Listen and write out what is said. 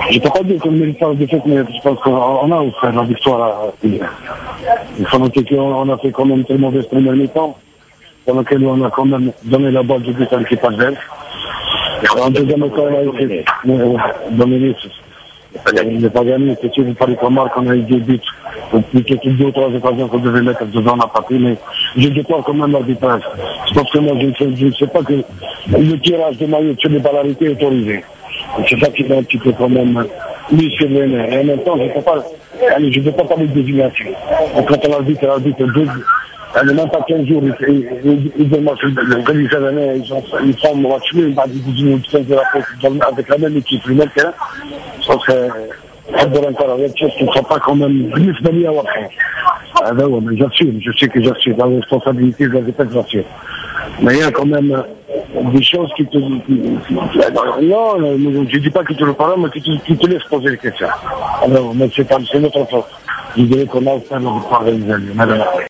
Je peux pas dire qu'on ne mérite pas la défaite, mais je pense qu'on a offert la victoire. Il faut noter qu'on a fait quand même très mauvaise première mi-temps, dans laquelle on a quand même donné la balle du but à l'équipe adverse. En deuxième mi-temps, on a été dominé. Il n'est pas gagné, c'est sûr, il fallait qu'on marque, on a eu des buts. Plutôt que 2 ou 3 occasions qu'on devait mettre dedans, on n'a pas pris, mais je déplore quand même l'arbitrage. Parce que moi, je ne sais pas que le tirage de maillot sur les balles arrêtées est autorisé. C'est ça qui m'a un petit peu quand même mis sur les nerfs. Et en même temps, je ne peux pas parler de désignation. Quand on l'arbitre, elle n'est même pas 15 jours, ils démarchent le Réalisé, ils font le match nul, ils disent 10 minutes de la poste avec la même équipe, le même terrain. Je pense que أقدر أنكر على الشيء خطأ كمان بالنسبة لي واضحة هذا هو mais j'assume je sais que j'assume la responsabilité je la répète j'assume mais il y a quand même des choses qui te non je dis pas que tu le parles mais qui te laissent poser les questions alors mais c'est notre faute je dirais qu'on a fait notre part réalisé